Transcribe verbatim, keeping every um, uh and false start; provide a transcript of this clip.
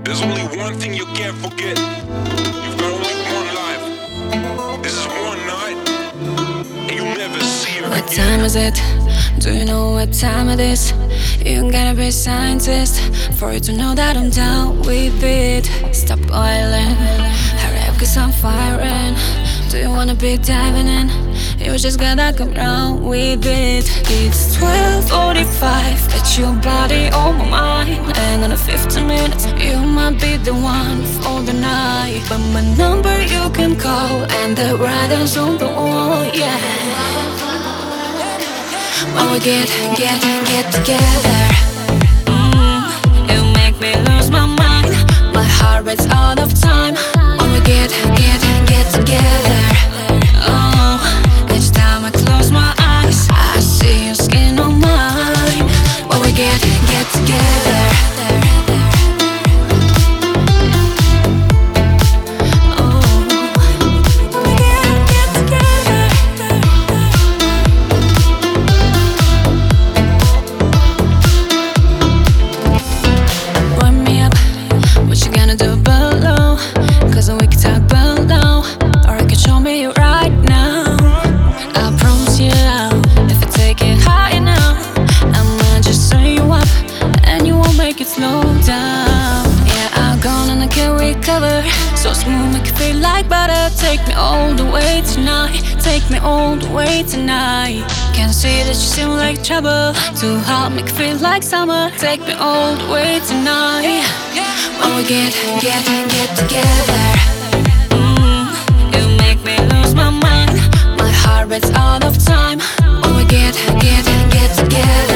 There's only one thing you can't forget. You've got only one life. This is one night, and you'll never see her What again. time is it? Do you know what time it is? You gotta be a scientist for you to know that I'm down with it. Stop boiling, hurry up cause I'm firing. Do you wanna be diving in? You just gotta come round with it. It's twelve forty-five, got your body on my mind. And in fifteen minutes, you might be the one for the night. But my number you can call, and the writer's on the wall, yeah. When we get, get, get together, mm, you make me lose my mind. My heart rate's out of time. When we get, get, get together, oh, each time I close my eyes, I see your skin on mine. When we get, get together, do below, cause we can talk below, or you can show me right now. I promise you, if I take it high enough, I might just turn you up, and you won't make it slow down. Yeah, I'm gonna and I can recover, so smooth, make it feel like butter. Take me all the way tonight, take me all the way tonight. Can't see that you seem like trouble, too hot, make it feel like summer. Take me all the way tonight. When we get, get, get together, mm, you make me lose my mind. My heart rate's out of time. When we get, get, get together.